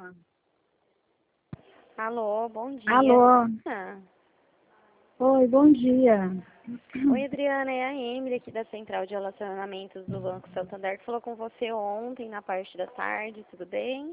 Alô, bom dia. Alô. Ah. Oi, bom dia. Oi, Adriana, é a Emily aqui da Central de Relacionamentos do Banco Santander, que falou com você ontem, na parte da tarde, tudo bem?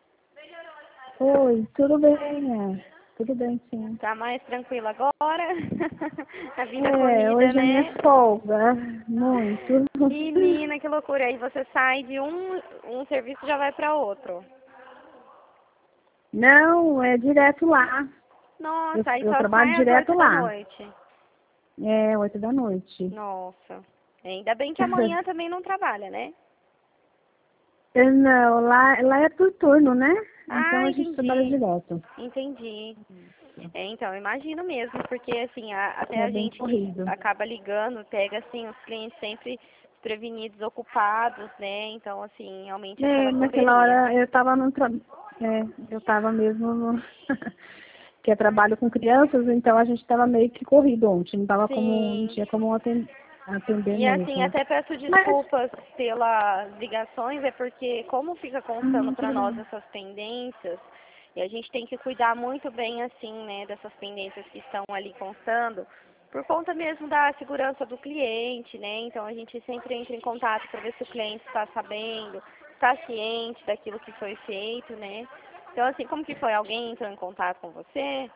Oi, tudo bem? Tudo bem, sim. Tá mais tranquila agora? A vida corrida, Hoje é minha né? folga. Muito. Menina, que loucura. Aí você sai de um serviço e já vai para outro. Não, é direto lá. Nossa, aí Eu só trabalho sai às direto 8 da lá. noite. 8 da noite. Nossa. Ainda bem que amanhã também não trabalha, né? Não, lá é por turno, né? Então Ah, a gente trabalha entendi. Direto. Entendi. Então, imagino mesmo, porque assim, até É a bem gente que corrido. acaba ligando, pega assim, os clientes sempre prevenidos, ocupados, né? Então, assim, realmente aquela Naquela correria. hora eu tava mesmo no... que eu trabalho com crianças, então a gente estava meio que corrido ontem, não Sim. tinha como atender E assim, mesmo. até peço Mas, desculpas pelas ligações, é porque como fica constando para tudo nós bem. essas pendências, e a gente tem que cuidar muito bem assim, né, dessas pendências que estão ali constando, por conta mesmo da segurança do cliente, né? Então a gente sempre entra em contato para ver se o cliente está sabendo, está ciente daquilo que foi feito, né? Então assim, como que foi? Alguém entrou em contato com você?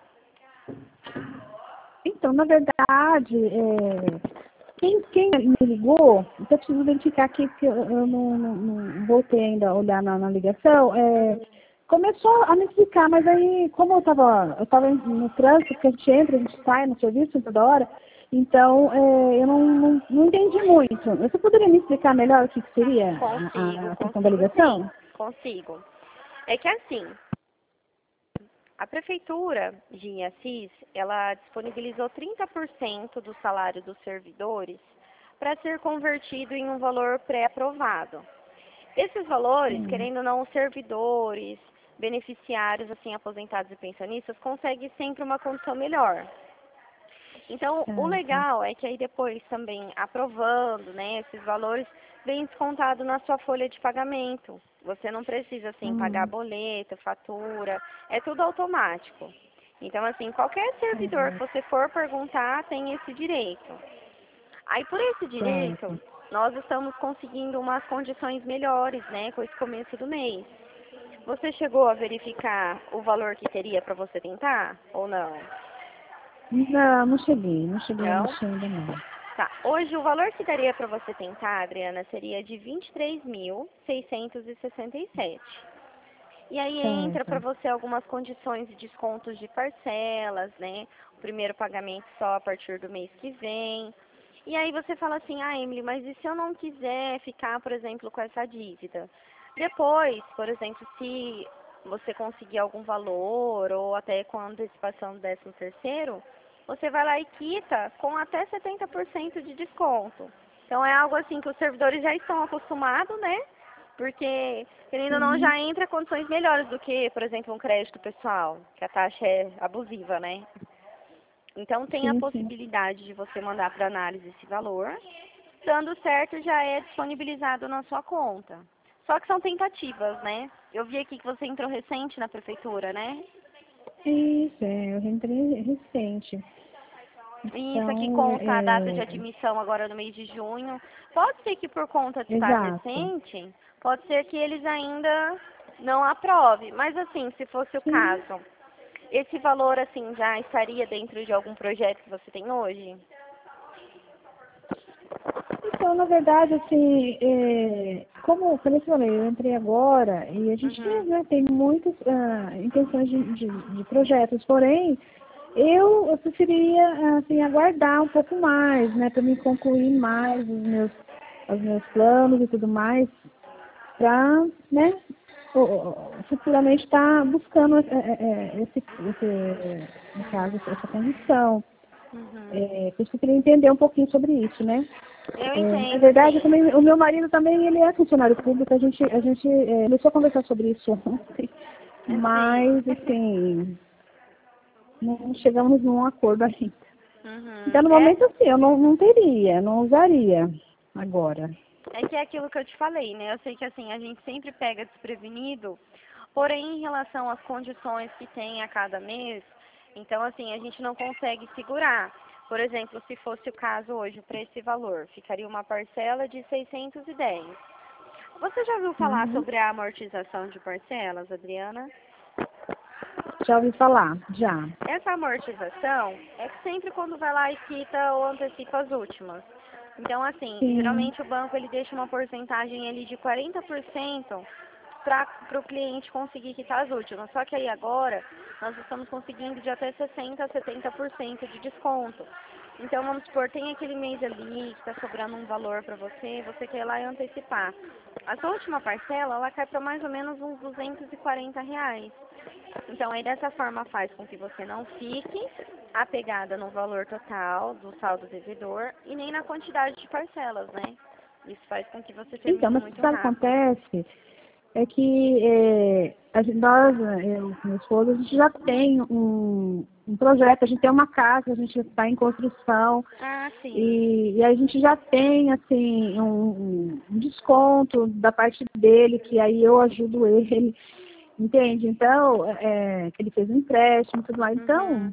Então, na verdade, quem me ligou, eu preciso verificar aqui, porque eu não voltei ainda a olhar na ligação, começou a me explicar, mas aí, como eu tava no trânsito, porque a gente entra, a gente sai no serviço toda hora, então eu não entendi muito. Você poderia me explicar melhor o que seria Consigo, a questão da consigo sim, ligação? consigo. É que assim, a Prefeitura de Assis, ela disponibilizou 30% do salário dos servidores para ser convertido em um valor pré-aprovado. Esses valores, Sim. querendo ou não, os servidores, beneficiários, assim, aposentados e pensionistas, conseguem sempre uma condição melhor. Então, o Certo. legal é que aí depois também, aprovando, né, esses valores, vem descontado na sua folha de pagamento. Você não precisa, assim, pagar Hum, boleto, fatura, é tudo automático. Então, assim, qualquer servidor que certo. você for perguntar tem esse direito. Aí, por esse direito, Certo. nós estamos conseguindo umas condições melhores, né, com esse começo do mês. Você chegou a verificar o valor que teria para você tentar ou não? Não cheguei a Não? mexer ainda não. Tá. Hoje o valor que daria para você tentar, Adriana, seria de 23.667. E aí entra para Certo. você algumas condições de descontos de parcelas, né? O primeiro pagamento só a partir do mês que vem. E aí você fala assim, ah, Emily, mas e se eu não quiser ficar, por exemplo, com essa dívida? Depois, por exemplo, se você conseguir algum valor ou até com a antecipação do 13º, você vai lá e quita com até 70% de desconto. Então é algo assim que os servidores já estão acostumados, né? Porque, querendo ou não, Sim, já entra condições melhores do que, por exemplo, um crédito pessoal, que a taxa é abusiva, né? Então tem a sim. possibilidade de você mandar para análise esse valor. Dando certo, já é disponibilizado na sua conta. Só que são tentativas, né? Eu vi aqui que você entrou recente na prefeitura, né? Isso, eu entrei recente. E isso aqui Então, consta a data de admissão agora no mês de junho. Pode ser que por conta de estar exato. recente, pode ser que eles ainda não aprovem. Mas assim, se fosse o Sim. caso, esse valor assim já estaria dentro de algum projeto que você tem hoje? Então, na verdade, assim, como eu falei, eu entrei agora e a gente Uhum. né, tem muitas intenções de projetos, porém, eu preferia, assim, aguardar um pouco mais, né, para me concluir mais os meus planos e tudo mais, para, né, futuramente estar buscando no caso, essa condição. Uhum. Por isso que eu queria entender um pouquinho sobre isso, né? Eu Na entendo, verdade, assim. também, o meu marido também, ele é funcionário público, a gente começou a conversar sobre isso ontem, Sim. mas, assim, não chegamos num acordo ainda. Então, Uhum. no momento, assim, eu não teria, não usaria agora. É que é aquilo que eu te falei, né? Eu sei que assim, a gente sempre pega desprevenido, Porém, em relação às condições que tem a cada mês, então, assim, a gente não consegue segurar. Por exemplo, se fosse o caso hoje, para esse valor, ficaria uma parcela de 610. Você já ouviu falar Uhum. sobre a amortização de parcelas, Adriana? Já ouvi falar, já. Essa amortização é sempre quando vai lá e quita ou antecipa as últimas. Então, assim, Sim. geralmente o banco ele deixa uma porcentagem ali de 40% para o cliente conseguir quitar as últimas. Só que aí agora nós estamos conseguindo de até 60% a 70% de desconto. Então, vamos supor, tem aquele mês ali que está sobrando um valor para você, você quer ir lá e antecipar. A sua última parcela, ela cai para mais ou menos uns R$ 240. Então, aí dessa forma faz com que você não fique apegada no valor total do saldo devedor e nem na quantidade de parcelas, né? Isso faz com que você Então, termine mas muito sabe o que rápido. acontece? É que nós, eu e meu esposo, a gente já tem um projeto, a gente tem uma casa, a gente está em construção, Ah, sim. e a gente já tem, assim, um desconto da parte dele, que aí eu ajudo ele, entende? Então, que ele fez um empréstimo e tudo mais. Então, Uhum.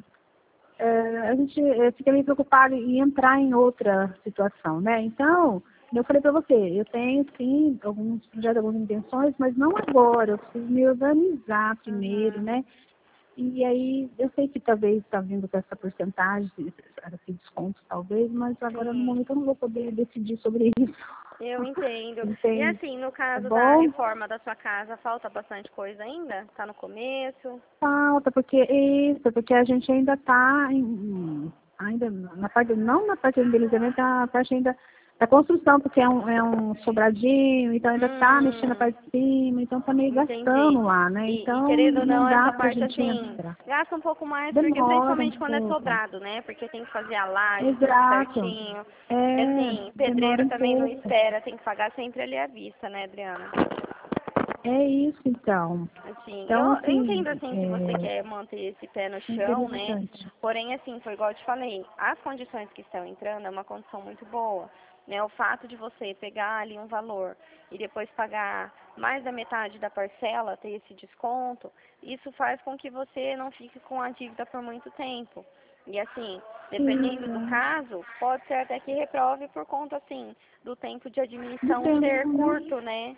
a gente fica meio preocupado em entrar em outra situação, né? Então, eu falei para você, eu tenho sim alguns projetos, algumas intenções, mas não agora, eu preciso me organizar primeiro, Uhum. né? E aí, eu sei que talvez está vindo com essa porcentagem, esse desconto talvez, mas agora no Sim. momento eu não vou poder decidir sobre isso. Eu entendo. E Entende? assim, no Tá caso da bom? reforma da sua casa, falta bastante coisa ainda? Tá no começo? Falta, porque a gente ainda está ainda na parte, não na parte do embelezamento, na parte ainda da construção, porque é um sobradinho, então ainda está mexendo na Hum. parte de cima, então está meio Entendi. gastando lá, né? E Então querendo ou não não, dá essa pra parte gente assim, entrar. gasta um pouco mais, porque Demora um principalmente quando é pouco. sobrado, né? Porque tem que fazer a laje, tudo Exato. certinho. E É, assim, demora pedreiro um também não pouco. espera, tem que pagar sempre ali à vista, né, Adriana? É isso, então. Assim, Então, eu assim, entendo assim que você quer manter esse pé no é chão, né? interessante. Porém, assim, foi igual eu te falei, as condições que estão entrando é uma condição muito boa, né? O fato de você pegar ali um valor e depois pagar mais da metade da parcela, ter esse desconto, isso faz com que você não fique com a dívida por muito tempo. E assim, dependendo do Isso. caso, pode ser até que reprove por conta, assim, do tempo de Do admissão tempo, ser né? curto, né?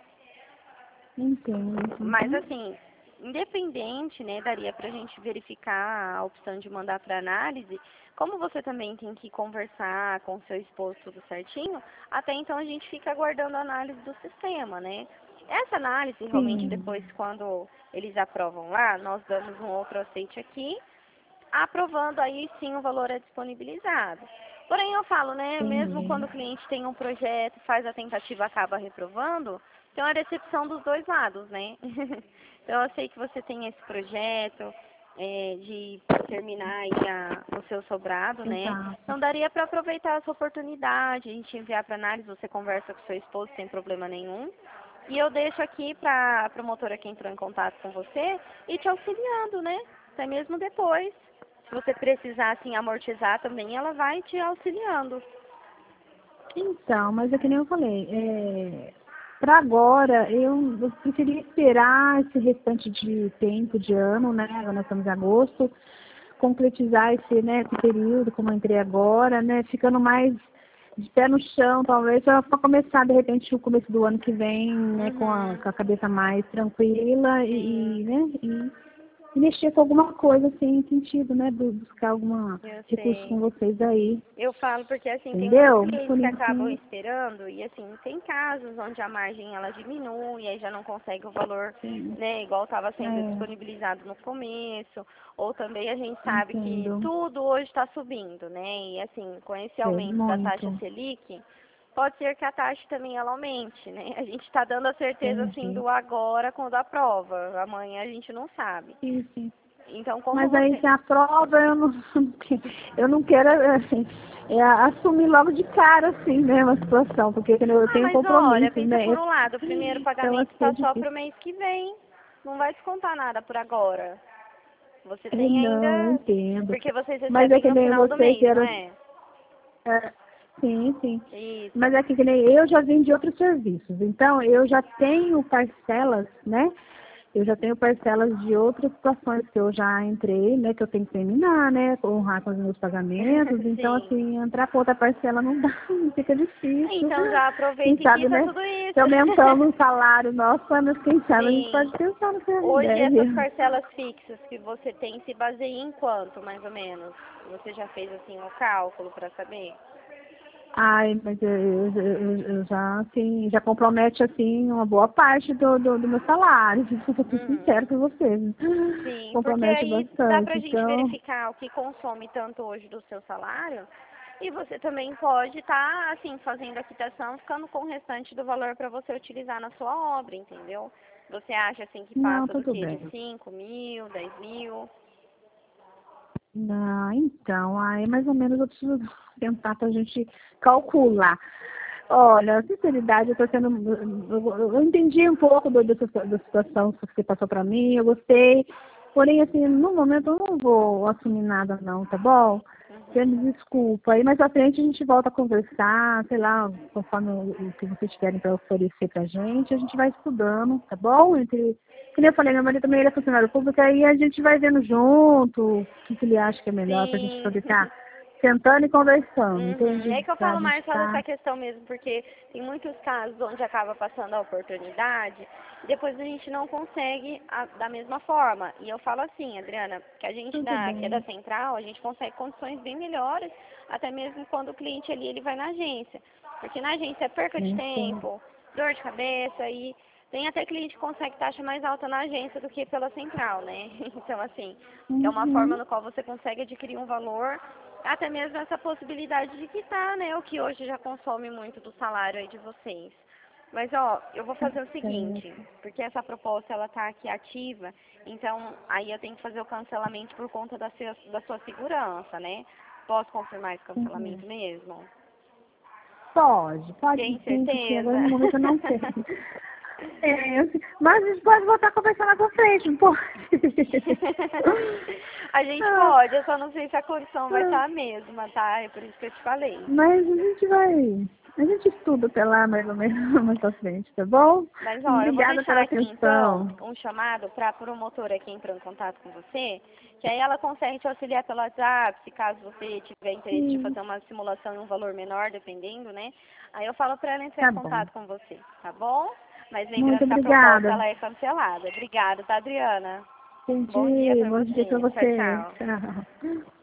Entendo. Mas Uhum. assim, independente, né, daria para a gente verificar a opção de mandar para análise. Como você também tem que conversar com o seu esposo tudo certinho, até então a gente fica aguardando a análise do sistema, né? Essa análise, realmente, Sim. depois, quando eles aprovam lá, nós damos um outro aceite aqui, aprovando aí sim o valor é disponibilizado. Porém, eu falo, né, mesmo Entendi. quando o cliente tem um projeto, faz a tentativa, acaba reprovando, tem uma decepção dos dois lados, né? Então, eu sei que você tem esse projeto de terminar aí o seu sobrado, né? Exato. Então, daria para aproveitar essa oportunidade, a gente enviar para análise, você conversa com seu esposo sem problema nenhum. E eu deixo aqui para a promotora que entrou em contato com você e te auxiliando, né? Até mesmo depois. Se você precisar, assim, amortizar também, ela vai te auxiliando. Então, mas é que nem eu falei, para agora eu preferia esperar esse restante de tempo, de ano, né? Agora nós estamos em agosto, concretizar esse, né, esse período, como eu entrei agora, né? Ficando mais de pé no chão, talvez, para começar, de repente, o começo do ano que vem, né, com a, Uhum. com a cabeça mais tranquila Sim, né, e mexer com alguma coisa, assim, em sentido, né, buscar algum eu recurso com sei. vocês aí, Eu falo porque, assim, tem muitos entendeu? clientes Por que isso, acabam esperando e, assim, tem casos onde a margem, ela diminui, aí já não consegue o valor, sim, né, igual estava sendo é, disponibilizado no começo. Ou também a gente sabe que entendo, tudo hoje está subindo, né? E, assim, com esse é, aumento da taxa muito, Selic, pode ser que a taxa também ela aumente, né? A gente está dando a certeza, assim, entendi. do agora quando aprova. Amanhã a gente não sabe. Sim, sim. Então, como Mas aí você... se a prova eu não quero assim, assumir logo de cara assim, né, uma situação, porque eu Ah, tenho mas olha, compromissos, pensa né? por um lado, o primeiro Então pagamento assim é está só para difícil. o mês que vem. Não vai descontar nada por agora. Você Eu tem não ainda... entendo. Porque vocês Mas é recebem que no nem final do você mês, não quero. é? Sim, sim. Isso. Mas é que nem eu já vim de outros serviços. Então eu já tenho parcelas, né? eu já tenho parcelas de outras situações que eu já entrei, né, que eu tenho que terminar, né, honrar com os meus pagamentos, então, assim, entrar com outra parcela não dá, fica difícil. Então já Quem aproveita e sabe, quita né, tudo isso. se aumentando o salário nosso, mas quem sabe a gente Sim. pode pensar nessa Hoje ideia. essas parcelas fixas que você tem se baseiam em quanto, mais ou menos? Você já fez assim o cálculo para saber? Ai, mas eu já, assim, já compromete, assim, uma boa parte do meu salário, vou ser sincero com você. Sim, porque Compromete aí dá bastante, pra gente então, verificar o que consome tanto hoje do seu salário e você também pode estar, assim, fazendo a quitação, ficando com o restante do valor para você utilizar na sua obra, entendeu? Você acha, assim, que não, passa do tudo quê? De bem. 5.000, 10.000? Não, então, aí mais ou menos eu preciso tentar pra gente calcular. Olha, sinceridade, eu tô sendo. Eu entendi um pouco da situação que você passou pra mim, eu gostei. Porém, assim, no momento eu não vou assumir nada não, tá bom? Você me desculpa. Aí mais pra frente a gente volta a conversar, sei lá, conforme o que vocês tiverem para oferecer pra gente, a gente vai estudando, tá bom? Como eu falei, meu marido também ele é funcionário público, aí a gente vai vendo junto o que ele acha que é melhor pra gente Sim. poder estar sentando e conversando, Uhum. entende? É que eu Pra falo gente mais só dessa estar. questão mesmo, porque tem muitos casos onde acaba passando a oportunidade e depois a gente não consegue da mesma forma. E eu falo assim, Adriana, que a gente Tudo que é da bem. central, a gente consegue condições bem melhores, até mesmo quando o cliente ali ele vai na agência. Porque na agência é perca de Sim. tempo, dor de cabeça e tem até cliente que consegue taxa mais alta na agência do que pela central, né? Então, assim, é uma forma Uhum. no qual você consegue adquirir um valor, até mesmo essa possibilidade de quitar, né? O que hoje já consome muito do salário aí de vocês. Mas, ó, eu vou fazer o seguinte, Certo. porque essa proposta, ela tá aqui ativa, então aí eu tenho que fazer o cancelamento por conta da sua segurança, né? Posso confirmar esse Uhum. cancelamento mesmo? Pode Tem sim, porque agora certeza? no momento eu não tenho. É, mas a gente pode voltar a conversar lá pra frente, não pode? A gente Ah, pode, eu só não sei se a condição vai ah, estar a mesma, tá? É por isso que eu te falei. mas a gente vai. A gente estuda até lá mais ou menos mais pra frente, tá bom? Mas, ó, eu vou Obrigada deixar pela aqui, então, atenção. um chamado para a promotora que entrou em contato com você, que aí ela consegue te auxiliar pelo WhatsApp, se caso você tiver interesse de Sim, fazer uma simulação em um valor menor, dependendo, né? Aí eu falo para ela entrar em tá bom. contato com você, tá bom? Mas Muito lembrando que a proposta, obrigada. ela é cancelada. Obrigada, tá, Adriana? Bom dia Entendi. para Bom dia pra você. Tchau, você. tchau. Tchau.